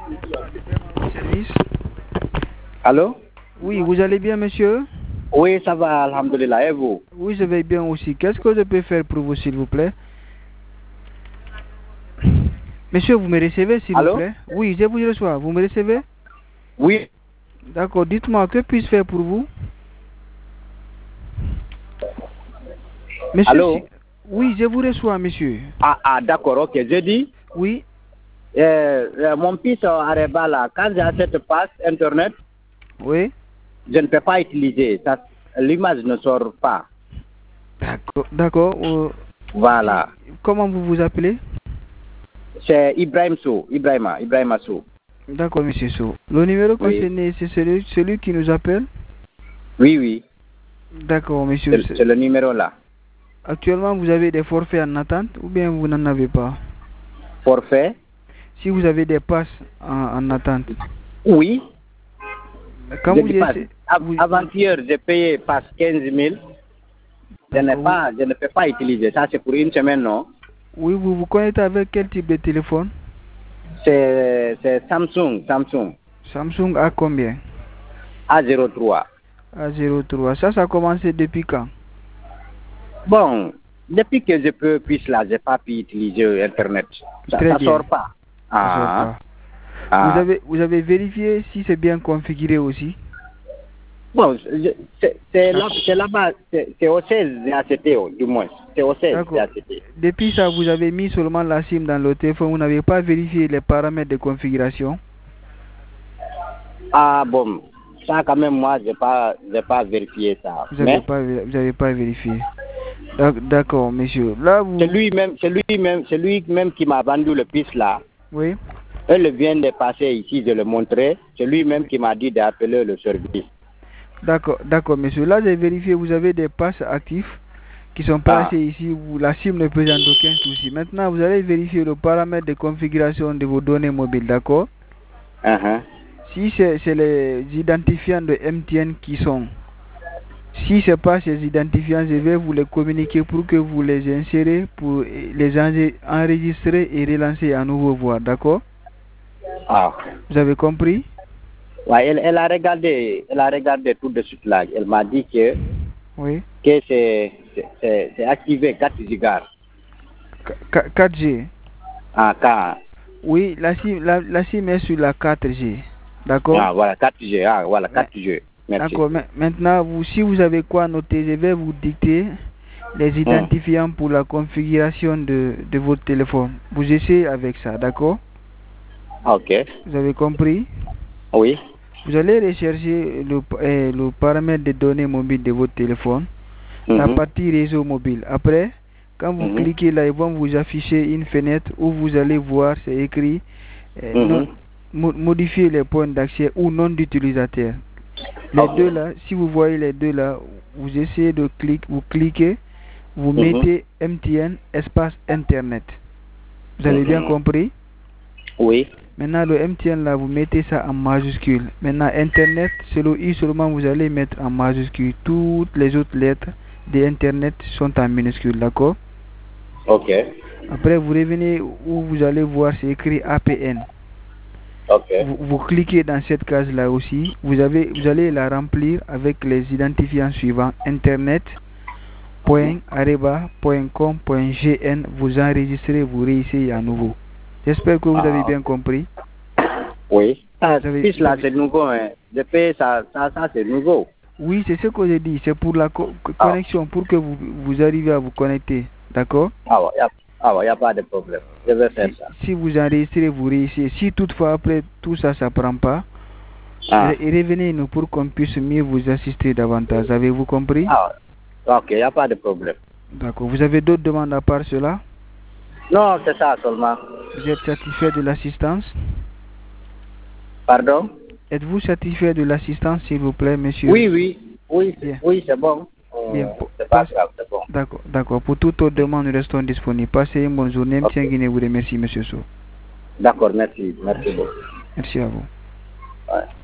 Service. Allô? Oui, vous allez bien, monsieur? Oui, ça va, alhamdoulilah. Et vous? Oui, je vais bien aussi. Qu'est-ce que je peux faire pour vous, s'il vous plaît? Monsieur, vous me recevez, s'il vous plaît? Oui, je vous reçois. Vous me recevez? Oui. D'accord. Dites-moi, que puis-je faire pour vous? Monsieur, Allô? oui, je vous reçois, monsieur. Ah, d'accord, ok. Je dis, Oui. mon fils Areba là, quand j'ai cette passe Internet, Oui. je ne peux pas utiliser. L'image ne sort pas. D'accord. Voilà. Comment vous vous appelez? C'est Ibrahim Sow, Ibrahima Sow. D'accord, monsieur Sow. Le numéro concerné, c'est celui qui nous appelle? Oui. D'accord, monsieur. C'est le numéro là. Actuellement, vous avez des forfaits en attente ou bien vous n'en avez pas? Forfait? Si vous avez des passes en attente. Oui. Quand Avant-hier, j'ai payé passe 15 000. Je ne peux pas utiliser. Ça, c'est pour une semaine, non? Oui, vous vous connectez avec quel type de téléphone? C'est Samsung. Samsung A combien? A03. A03. Ça a commencé depuis quand? Bon, depuis que je puisse là, je n'ai pas pu utiliser Internet. Ça ne sort pas. Vous avez vérifié si c'est bien configuré aussi? Bon, c'est là-bas, c'est au 16 ACT, du moins. C'est au 16 ACT. Depuis ça, vous avez mis seulement la SIM dans le téléphone, vous n'avez pas vérifié les paramètres de configuration? Ah bon, ça quand même, moi, je n'ai pas vérifié ça. Vous n'avez pas vérifié. D'accord, monsieur. Là, c'est lui-même qui m'a vendu le piste là. Oui. Elle vient de passer ici, je le montrais. C'est lui-même qui m'a dit d'appeler le service. D'accord, monsieur. Là, j'ai vérifié, vous avez des passes actifs qui sont placés ici où la SIM ne présente aucun souci. Maintenant, vous allez vérifier le paramètre de configuration de vos données mobiles, d'accord? Si c'est les identifiants de MTN qui sont. Si ce n'est pas ces identifiants, je vais vous les communiquer pour que vous les insérez, pour les enregistrer et relancer à nouveau voir, d'accord? Vous avez compris? Oui, elle a regardé tout de suite là. Elle m'a dit que, que c'est activé 4 gigas. 4G? Ah, oui, la SIM est sur la 4G. D'accord? Ah, voilà, 4G. Voilà, 4G. Merci. D'accord. Maintenant, si vous avez quoi noter, je vais vous dicter les identifiants pour la configuration de votre téléphone. Vous essayez avec ça, d'accord? Ok. Vous avez compris? Oui. Vous allez rechercher le paramètre de données mobiles de votre téléphone, la partie réseau mobile. Après, quand vous cliquez là, ils vont vous afficher une fenêtre où vous allez voir, c'est écrit modifier les points d'accès ou nom d'utilisateur. Les deux là, si vous voyez les deux là, vous essayez de cliquer, vous mettez MTN espace Internet. Vous avez bien compris? Oui. Maintenant, le MTN là, vous mettez ça en majuscule. Maintenant, Internet, c'est le I seulement, vous allez mettre en majuscule. Toutes les autres lettres de Internet sont en minuscule, d'accord? Ok. Après, vous revenez où vous allez voir, c'est écrit APN. Ok. Vous cliquez dans cette case là aussi. Vous allez la remplir avec les identifiants suivants. Internet.areba.com.gn. Vous enregistrez, vous réessayez à nouveau. J'espère que vous avez bien compris. Oui. Ça, c'est nouveau. Hein. Depuis ça c'est nouveau. Oui, c'est ce que j'ai dit. C'est pour la connexion, pour que vous arrivez à vous connecter. D'accord? Il n'y a pas de problème. Je vais faire ça. Si vous enregistrez, vous réussissez. Si toutefois, après tout ça, ça ne prend pas, revenez-nous pour qu'on puisse mieux vous assister davantage. Avez-vous compris? Ok, il n'y a pas de problème. D'accord. Vous avez d'autres demandes à part cela? Non, c'est ça seulement. Vous êtes satisfait de l'assistance? Pardon? Êtes-vous satisfait de l'assistance, s'il vous plaît, monsieur? Oui, c'est bon. Bien. C'est pas grave, c'est bon. D'accord. Pour toute autre demande, nous restons disponibles. Passez une bonne journée. M. Guinée vous remercie, monsieur Sow. D'accord, merci beaucoup. Merci à vous. Ouais.